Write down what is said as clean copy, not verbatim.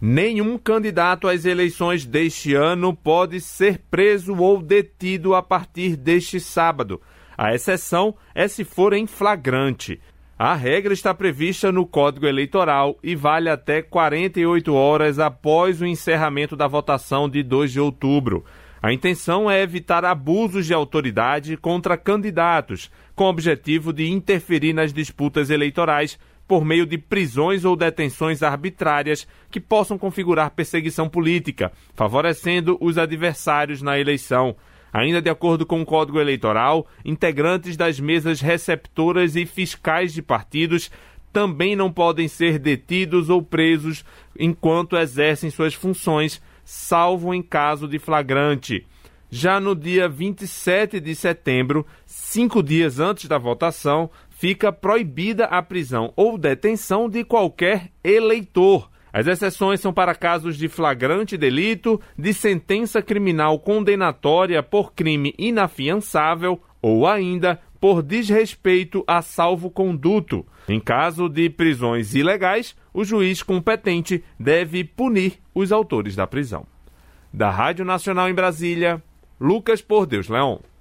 Nenhum candidato às eleições deste ano pode ser preso ou detido a partir deste sábado. A exceção é se for em flagrante. A regra está prevista no Código Eleitoral e vale até 48 horas após o encerramento da votação de 2 de outubro. A intenção é evitar abusos de autoridade contra candidatos, com o objetivo de interferir nas disputas eleitorais por meio de prisões ou detenções arbitrárias que possam configurar perseguição política, favorecendo os adversários na eleição. Ainda de acordo com o Código Eleitoral, integrantes das mesas receptoras e fiscais de partidos também não podem ser detidos ou presos enquanto exercem suas funções, salvo em caso de flagrante. Já no dia 27 de setembro, 5 dias antes da votação, fica proibida a prisão ou detenção de qualquer eleitor. As exceções são para casos de flagrante delito, de sentença criminal condenatória por crime inafiançável ou ainda por desrespeito a salvo-conduto. Em caso de prisões ilegais, o juiz competente deve punir os autores da prisão. Da Rádio Nacional em Brasília, Lucas Por Deus Leão.